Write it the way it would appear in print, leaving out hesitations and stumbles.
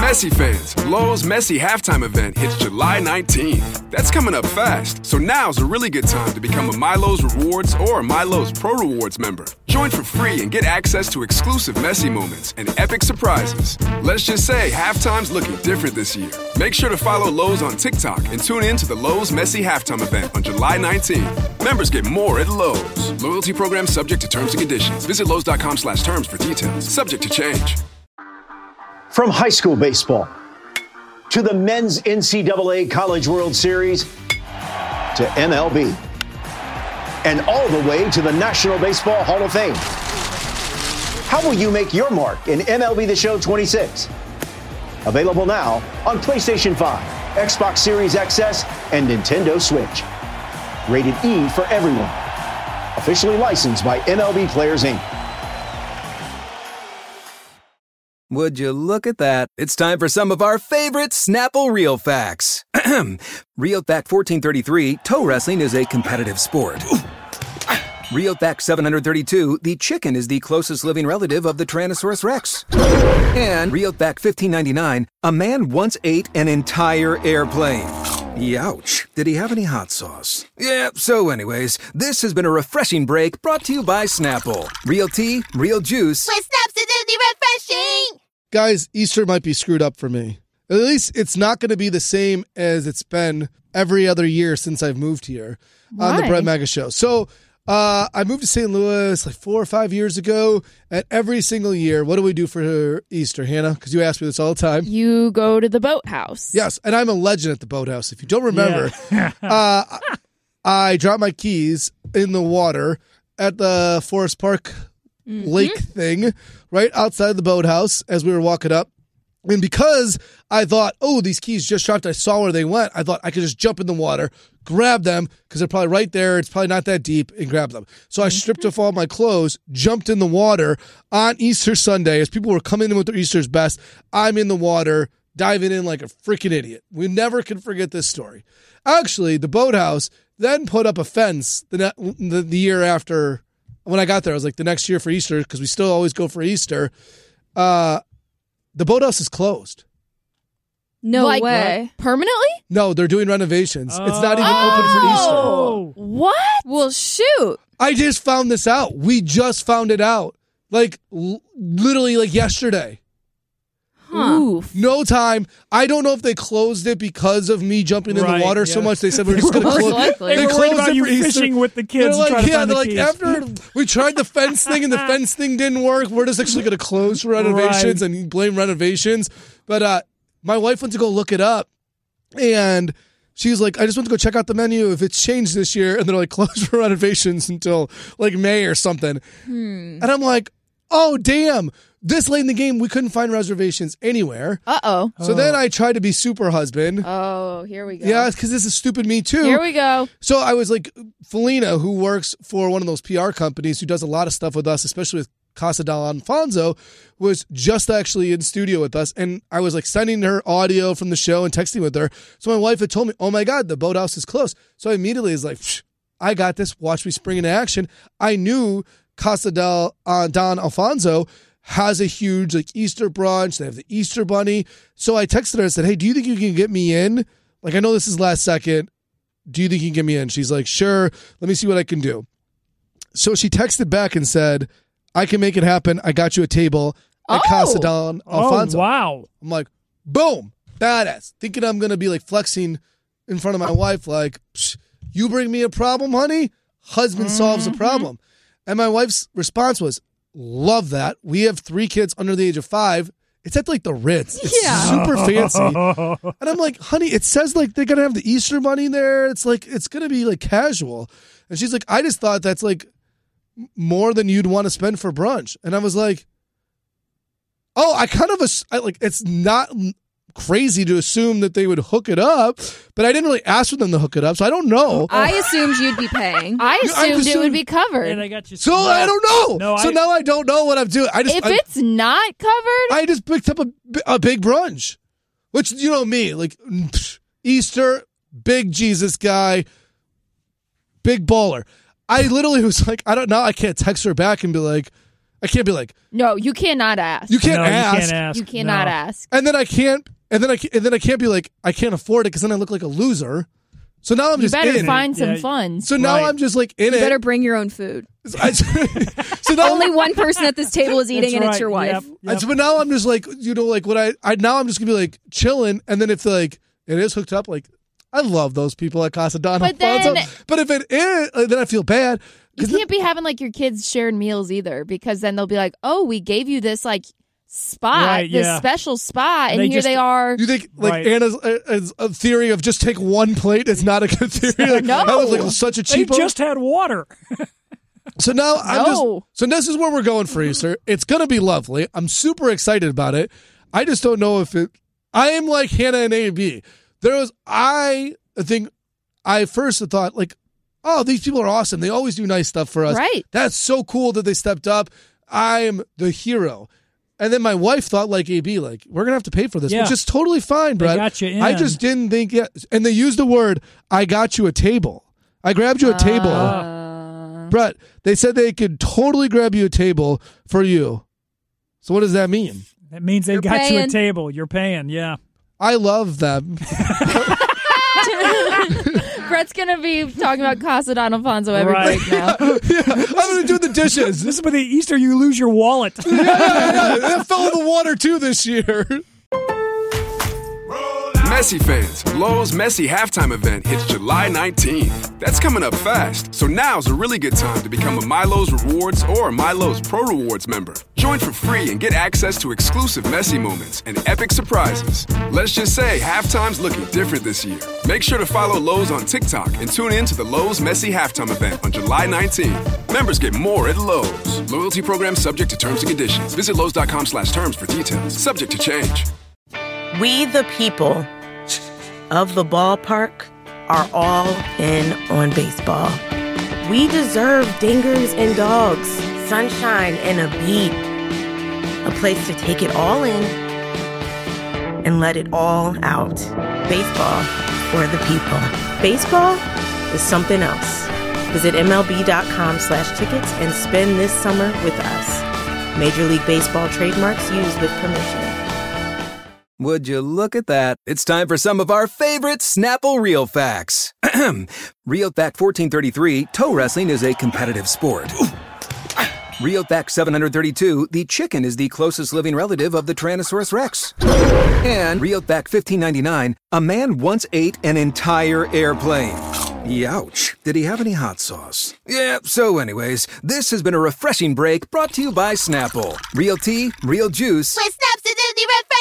Messi fans, Lowe's Messi halftime event hits July 19th. That's coming up fast, so now's a really good time to become a MyLowe's Rewards or MyLowe's Pro Rewards member. Join for free and get access to exclusive Messi moments and epic surprises. Let's just say halftime's looking different this year. Make sure to follow Lowe's on TikTok and tune in to the Lowe's Messi halftime event on July 19th. Members get more at Lowe's. Loyalty program subject to terms and conditions. Visit Lowe's.com/terms for details. Subject to change. From high school baseball to the men's NCAA College World Series to MLB and all the way to the National Baseball Hall of Fame. How will you make your mark in MLB The Show 26? Available now on PlayStation 5, Xbox Series XS, and Nintendo Switch. Rated E for everyone. Officially licensed by MLB Players, Inc. Would you look at that? It's time for some of our favorite Snapple Real Facts. Real Fact 1433, toe wrestling is a competitive sport. Real Fact 732, the chicken is the closest living relative of the Tyrannosaurus Rex. And Real Fact 1599, a man once ate an entire airplane. Youch. Did he have any hot sauce? Yeah, so anyways, this has been a refreshing break brought to you by Snapple. Real tea, real juice. With Snaps, it's refreshing! Guys, Easter might be screwed up for me. At least it's not going to be the same as it's been every other year since I've moved here on the Brett Maga Show. So I moved to St. Louis like 4 or 5 years ago, and every single year, what do we do for Easter, Hannah? Because you ask me this all the time. You go to the boathouse. Yes, and I'm a legend at the boathouse. If you don't remember, I dropped my keys in the water at the Forest Park lake thing right outside the boathouse as we were walking up. And because I thought, oh, these keys just dropped, I saw where they went, I thought I could just jump in the water, grab them, because they're probably right there, it's probably not that deep, and grab them. So I stripped off all my clothes, jumped in the water on Easter Sunday as people were coming in with their Easter's best. I'm in the water, diving in like a freaking idiot. We never can forget this story. Actually, the boathouse then put up a fence the year after. When I got there, I was like, the next year for Easter, because we still always go for Easter, the boathouse is closed. No way. Permanently? No, they're doing renovations. It's not even open for Easter. What? Well, shoot. I just found this out. We just found it out. Like, literally like yesterday. Oof. No time. I don't know if they closed it because of me jumping in the water so much. They said we're just going to close. They were worried about you fishing with the kids. They're like, trying to find the keys. after we tried the fence thing and the fence thing didn't work, we're just actually going to close for renovations and blame renovations. But my wife went to go look it up, and she's like, I just went to go check out the menu if it's changed this year, and they're like closed for renovations until like May or something. And I'm like, oh damn. This late in the game, we couldn't find reservations anywhere. Uh-oh. So then I tried to be super husband. Oh, here we go. Yeah, because this is stupid me too. Here we go. So I was like, Felina, who works for one of those PR companies who does a lot of stuff with us, especially with Casa del Alfonso, was just actually in studio with us. And I was like sending her audio from the show and texting with her. So my wife had told me, oh my God, the boathouse is closed. So I immediately was like, I got this. Watch me spring into action. I knew Casa del Don Alfonso has a huge like Easter brunch. They have the Easter bunny. So I texted her and said, hey, do you think you can get me in? Like, I know this is last second. Do you think you can get me in? She's like, sure. Let me see what I can do. So she texted back and said, I can make it happen. I got you a table at Casa del Alfonso. Oh, wow. I'm like, boom, badass. Thinking I'm going to be like flexing in front of my wife like, you bring me a problem, honey? Husband solves a problem. And my wife's response was, love that. We have 3 kids under the age of 5. It's at like the Ritz. It's super fancy. And I'm like, honey, it says like they're going to have the Easter bunny there. It's like, it's going to be like casual. And she's like, I just thought that's like more than you'd want to spend for brunch. And I was like, oh, it's not crazy to assume that they would hook it up, but I didn't really ask for them to hook it up, so I don't know. I assumed you'd be paying. I assumed it would be covered. And I got you. So I don't know. Now I don't know what I'm doing. If it's not covered, I just picked up a big brunch, which you know me, like Easter, big Jesus guy, big baller. I literally was like, I don't know. I can't text her back and be like, I can't be like, no, you cannot ask. You can't No, ask. you can't ask. You cannot ask. And then I can't be like, I can't afford it because then I look like a loser. So now I'm just in. You better find some funds. So now I'm just like in it. You better bring your own food. So now only one person at this table is eating, and it's your wife. Yep. But now I'm just like, like what I now I'm just gonna be like chilling, and then if like it is hooked up, like I love those people at Casa Don Alfonso. But if it is, then I feel bad. You can't be having like your kids sharing meals either, because then they'll be like, oh, we gave you this like spot, this special spot, and here they are. You think like Anna's a theory of just take one plate is not a good theory? Like, no, that was like such a cheapo. They just had water. So now so this is where we're going for Easter. It's gonna be lovely. I'm super excited about it. I just don't know if it. I am like Hannah and AB. I think I first thought like, oh, these people are awesome. They always do nice stuff for us. Right. That's so cool that they stepped up. I'm the hero. And then my wife thought like AB, like, we're going to have to pay for this, which is totally fine, Brett. They got you in. I just didn't think, and they used the word, I got you a table. I grabbed you a table. Brett, they said they could totally grab you a table for you. So what does that mean? That means they've got you a table. You're paying, yeah. I love them. Brett's going to be talking about Casa Don Alfonso every break now. Yeah, I'm going to do the dishes. This is for the Easter you lose your wallet. Yeah. It fell in the water too this year. Messi fans, Lowe's Messi halftime event hits July 19th. That's coming up fast, so now's a really good time to become a MyLowe's Rewards or MyLowe's Pro Rewards member. Join for free and get access to exclusive Messi moments and epic surprises. Let's just say halftime's looking different this year. Make sure to follow Lowe's on TikTok and tune in to the Lowe's Messi halftime event on July 19th. Members get more at Lowe's. Loyalty program subject to terms and conditions. Visit Lowe's.com/terms for details. Subject to change. We the people of the ballpark are all in on baseball. We deserve dingers and dogs, sunshine and a beat, a place to take it all in and let it all out. Baseball for the people. Baseball is something else. Visit MLB.com/tickets and spend this summer with us. Major League Baseball trademarks used with permission. Would you look at that? It's time for some of our favorite Snapple Real Facts. Real Fact 1433, toe wrestling is a competitive sport. Real Fact 732, the chicken is the closest living relative of the Tyrannosaurus Rex. And Real Fact 1599, a man once ate an entire airplane. Youch. Did he have any hot sauce? Yeah, so anyways, this has been a refreshing break brought to you by Snapple. Real tea, real juice. With Snap's Disney Red